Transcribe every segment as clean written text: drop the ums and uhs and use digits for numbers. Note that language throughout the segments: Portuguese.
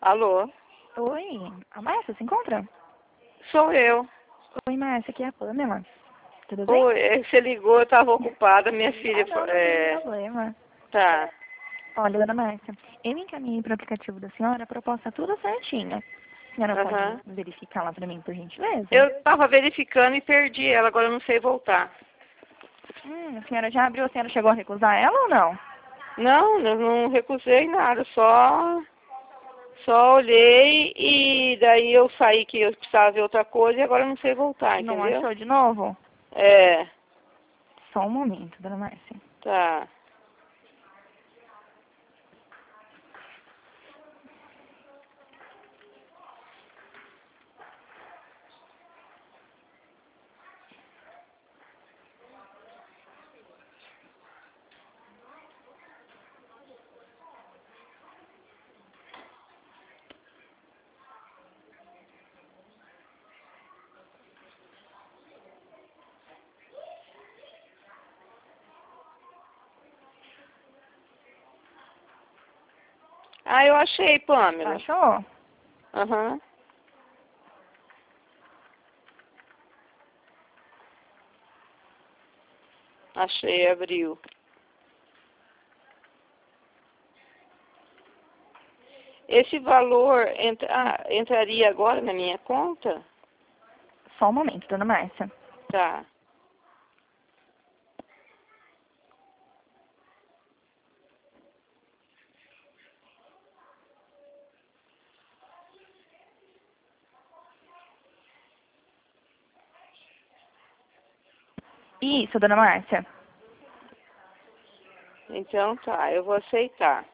Alô? Oi, a Márcia se encontra? Sou eu. Oi, Márcia, aqui é a Pamela. Tudo bem? Oi, você ligou, eu estava ocupada, minha filha. Não tem problema. Tá. Olha, dona Márcia, eu encaminhei para o aplicativo da senhora a proposta tudo certinha. A senhora pode Aham. verificar lá para mim, por gentileza? Eu estava verificando e perdi ela, agora eu não sei voltar. A senhora já abriu, a senhora chegou a recusar ela ou não? Não, eu não recusei nada, só olhei e daí eu saí que eu precisava ver outra coisa e agora eu não sei voltar, Não entendeu? achou de novo? É, Só um momento, dona Márcia. tá. Ah, eu achei, Pamela. Achou? Aham. Achei, abriu. Esse valor entraria agora na minha conta? Só um momento, dona Márcia. Tá. Isso, dona Márcia. Então tá, eu vou aceitar.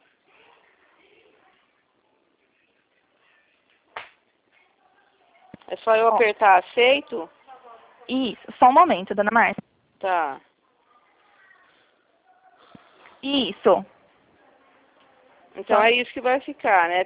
É só eu Ó, apertar aceito? isso, só um momento, dona Márcia. Tá. Isso. Então Só é isso que vai ficar, né?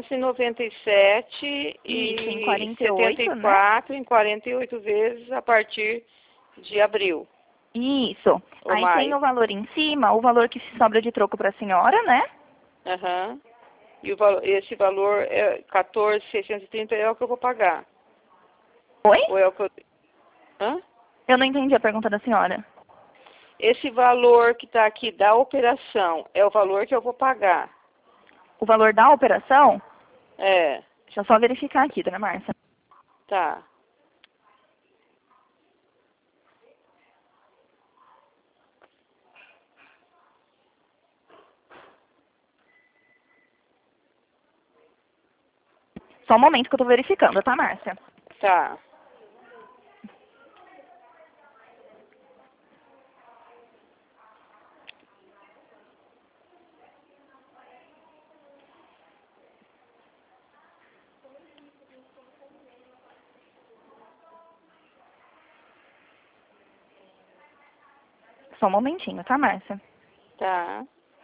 397 isso, em e 48, né? 74 em 48 vezes a partir de abril Isso. ou Aí tem maio. o valor em cima, o valor que sobra de troco para a senhora, né? Aham. E esse valor é 14.630 é o que eu vou pagar. Oi? Ou é o que eu... Hã? Eu não entendi a pergunta da senhora. Esse valor que está aqui da operação é o valor que eu vou pagar. O valor da operação? É, Deixa eu só verificar aqui, dona Márcia. tá. Só um momento que eu tô verificando, tá, Márcia? Tá. Só um momentinho, tá, Márcia? Tá.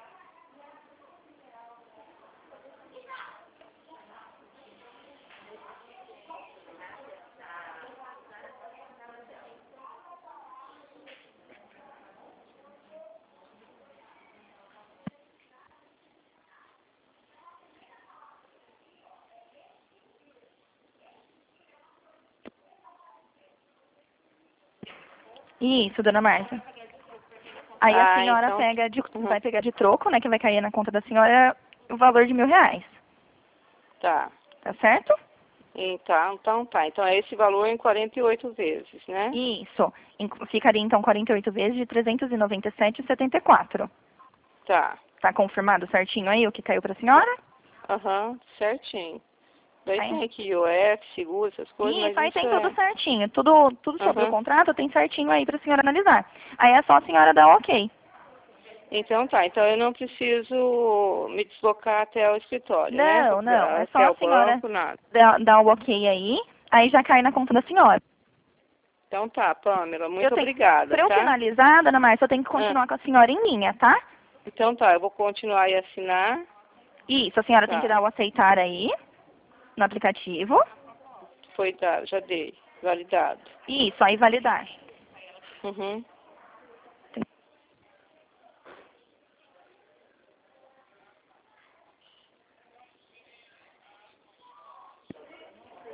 Isso, dona Márcia. Aí a Ah, senhora então. vai pegar de troco, né, que vai cair na conta da senhora o valor de R$ 1.000. Tá. Tá certo? Então tá. Então é esse valor em 48 vezes, né? Isso. Ficaria então 48 vezes de 397,74. Tá. Tá confirmado certinho aí o que caiu pra senhora? Aham, certinho. Daí Aí. tem aqui IOF, seguro, essas coisas, mas Isso, aí isso tem tudo é. certinho. Tudo sobre o Aham. contrato tem certinho aí pra senhora analisar. Aí é só a senhora dar ok. Então tá. Então eu não preciso me deslocar até o escritório, né? Não, não. É só Até a o senhora banco, nada. dar o ok aí já cai na conta da senhora. Então tá, Pamela, Eu muito tenho, obrigada, pra eu tá? finalizar, dona Márcia, eu tenho que Ah, continuar com a senhora em linha, tá? então tá, eu vou continuar e assinar. Isso, a senhora tem que Tá. dar o aceitar aí no aplicativo. Foi dado, já dei. Validado. Isso, aí validar. Uhum.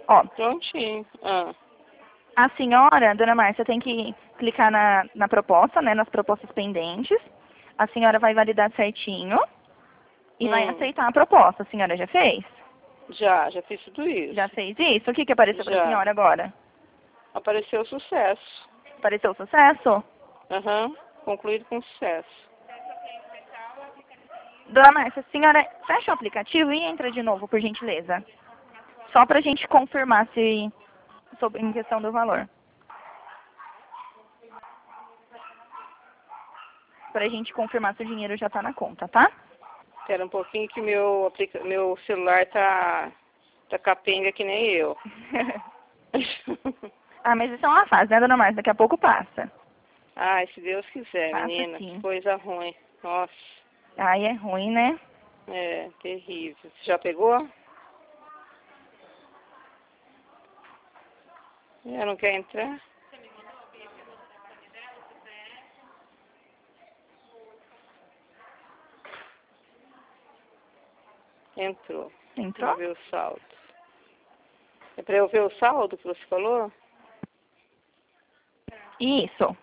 Ó, Prontinho. a senhora, dona Márcia, tem que clicar na proposta, né, nas propostas pendentes. A senhora vai validar certinho e vai aceitar a proposta. A senhora já fez? Já fiz tudo isso. Já fez isso? O que que apareceu para a Já. senhora agora? Apareceu sucesso. Apareceu sucesso? Concluído com sucesso. Dona Márcia, a senhora fecha o aplicativo e entra de novo, por gentileza. Só para a gente confirmar se sobre em questão do valor. Para a gente confirmar se o dinheiro já está na conta, tá? Espera um pouquinho que meu celular tá capenga que nem eu. Ah, mas isso é uma fase, né, dona Márcia? Daqui a pouco passa. Ai, se Deus quiser, Passa menina. sim. Que coisa ruim. Nossa. Ai, é ruim, né? É, terrível. Você já pegou? Não quer entrar? Entrou. Entrou? Vamos ver o saldo. É pra eu ver o saldo que você falou? Isso.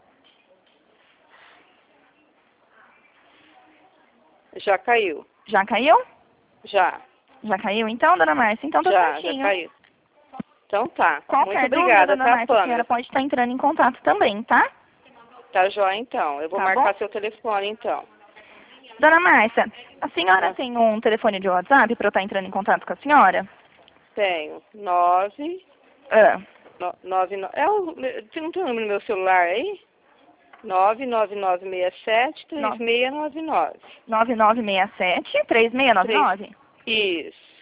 Já caiu. Já caiu? Já. Já caiu então, dona Márcia? Então tá Já certinho. caiu. Então tá. Qualquer Muito dúvida, obrigada, dona tá, Márcia, a senhora Pâmela? pode estar entrando em contato também, tá? Tá jóia, então. Eu vou Tá marcar bom? seu telefone, então. Dona Márcia, a senhora tem um telefone de WhatsApp para eu estar entrando em contato com a senhora? Tenho. 9... Ah, 99... Você não tem o número no meu celular aí? 99967-3699. 9967-3699? Isso.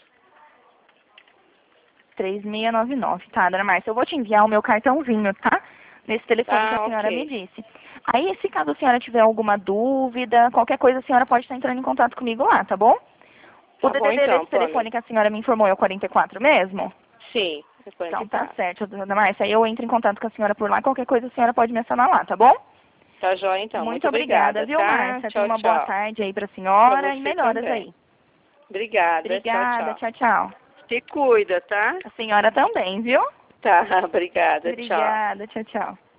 3699. Tá, dona Márcia, eu vou te enviar o meu cartãozinho, tá? Nesse telefone que a senhora ok. me disse. Aí, se caso a senhora tiver alguma dúvida, qualquer coisa, a senhora pode estar entrando em contato comigo lá, tá bom? O Tá bom, DDD então, desse telefone Pâmela. que a senhora me informou é o 44 mesmo? Sim. Então tá certo, dona Márcia. Aí eu entro em contato com a senhora por lá. Qualquer coisa a senhora pode me acionar lá, tá bom? Tá jóia, então. Muito obrigada, viu, tá? Márcia? Tchau, Tenha uma tchau. boa tarde aí pra Pra senhora e você melhoras também. aí. Obrigada. Obrigada, Tchau, tchau. tchau. Se cuida, tá? A senhora também, viu? Tá, obrigada. Tchau. Obrigada, tchau, tchau.